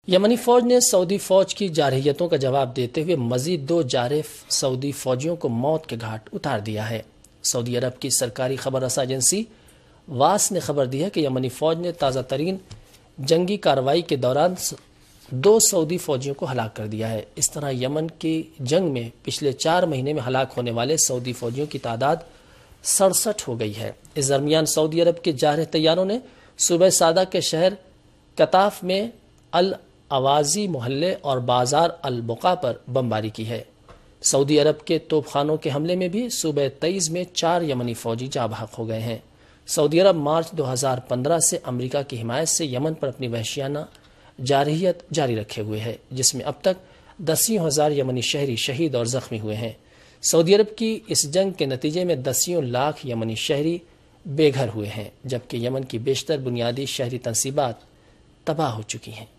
यमनी फौज ने सऊदी फौज की जारहियतों का जवाब देते हुए मजीद 2 जारह सऊदी फौजियों को मौत के घाट उतार दिया है। सऊदी अरब की सरकारी खबर रसा एजेंसी वास ने खबर दी है कि यमनी फौज ने ताज़ा तरीन जंगी कार्रवाई के दौरान 2 सऊदी फौजियों को हलाक कर दिया है। इस तरह यमन की जंग में पिछले 4 महीने में हलाक होने वाले सऊदी फौजियों की तादाद 67 हो गई है। इस दरमियान सऊदी अरब के जारह तैयारों ने सूबे सादा के शहर कताफ में अल अवाजी मोहल्ले और बाजार अल बुका पर बमबारी की है। सऊदी अरब के तोपखानों के हमले में भी सूबे तेईस में 4 यमनी फौजी जाँ बहक हो गए हैं। सऊदी अरब मार्च 2015 से अमेरिका की हिमायत से यमन पर अपनी वहशियाना जारहियत जारी रखे हुए है, जिसमें अब तक 10,000 यमनी शहरी शहीद और जख्मी हुए हैं। सऊदी अरब की इस जंग के नतीजे में 10 लाख यमनी शहरी बेघर हुए हैं, जबकि यमन की बेशतर बुनियादी शहरी तंसीबात तबाह हो चुकी हैं।